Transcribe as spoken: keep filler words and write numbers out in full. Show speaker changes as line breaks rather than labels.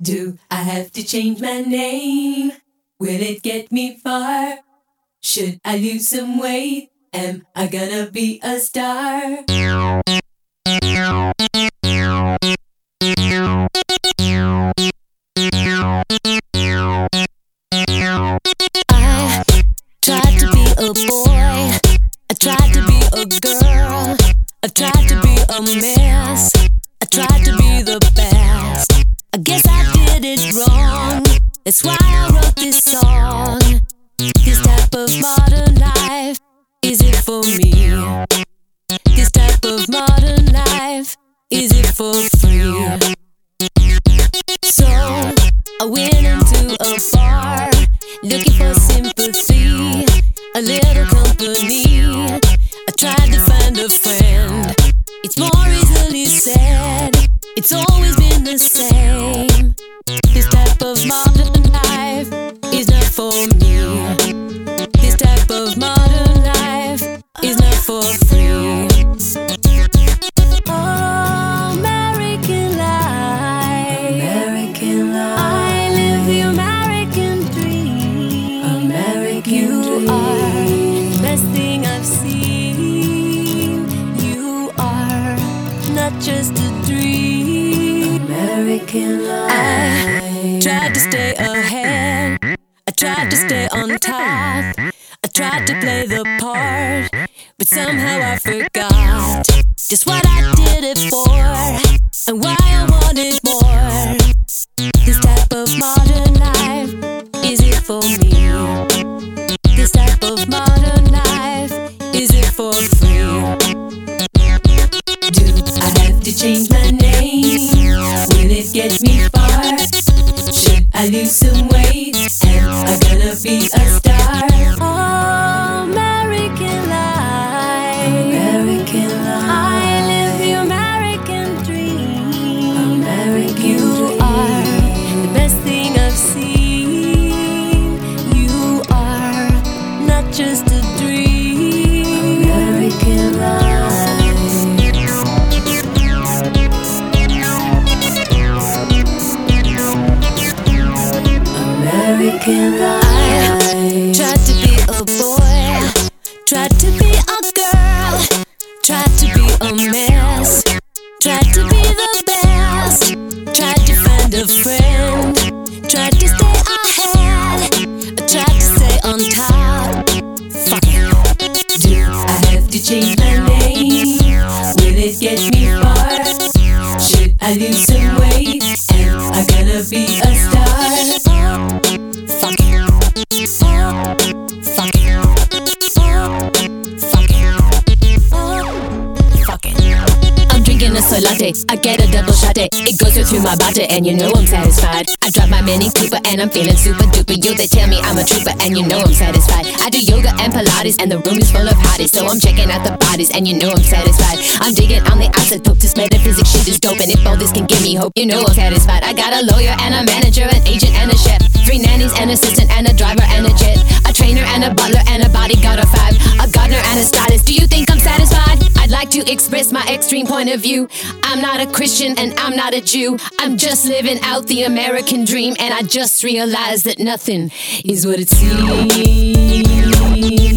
Do I have to change my name? Will it get me far? Should I lose some weight? Am I gonna be a star?
I tried to be a boy, I tried to be a girl, I tried to be a mess, I tried to be the best. I guess I did it wrong, that's why I wrote this song. This type of modern life, is it for me? This type of modern life, is it for free? So I went into a bar, looking for sympathy, a little company. I tried to find a friend, it's more easily said, it's always been the same. This type of modern life is not for me. This type of modern life is not for free. Oh, American life,
American life.
I live the American dream.
American
You
dream.
are the best thing I've seen. You are not just a dream.
American life.
I tried to stay ahead, I tried to stay on top, I tried to play the part, but somehow I forgot just what I did it for, and why I wanted more. This type of modern life, is it for me? This type of modern life, is it for free?
Do I have to change my name? Will it get me far? Should I lose some weight? Am I gonna be a star?
Oh, American life,
American life.
I live the American dream.
American
You
dream.
are the best thing I've seen. You are not just a dream.
American life. American life.
I tried to be a boy, tried to be a girl, tried to be a mess, tried to be the best, tried to find a friend, tried to stay ahead, tried to stay on top. Fuck it.
Do I have to change my name? Will it get me far? Should I lose some weight? Am I gonna be a star?
Fuck it. Fuck it. Fuck it. Fuck it. I'm drinking a soy latte, I get a double shot it. It goes right through my body and you know I'm satisfied. I drive my Mini Cooper and I'm feeling super duper. Yo, they tell me I'm a trooper and you know I'm satisfied. I do yoga and Pilates and the room is full of hotties, so I'm checking out the bodies and you know I'm satisfied. I'm digging on the isotope, this metaphysics shit is dope, and if all this can give me hope, you know I'm satisfied. I got a lawyer and a manager, an agent and a chef, three nannies, an assistant and a driver and a jet, a trainer and a butler and a bodyguard of five, a gardener and a stylist. Do you think I'm satisfied? I'd like to express my extreme point of view. I'm not a Christian and I'm not a Jew. I'm just living out the American dream, and I just realized that nothing is what it seems.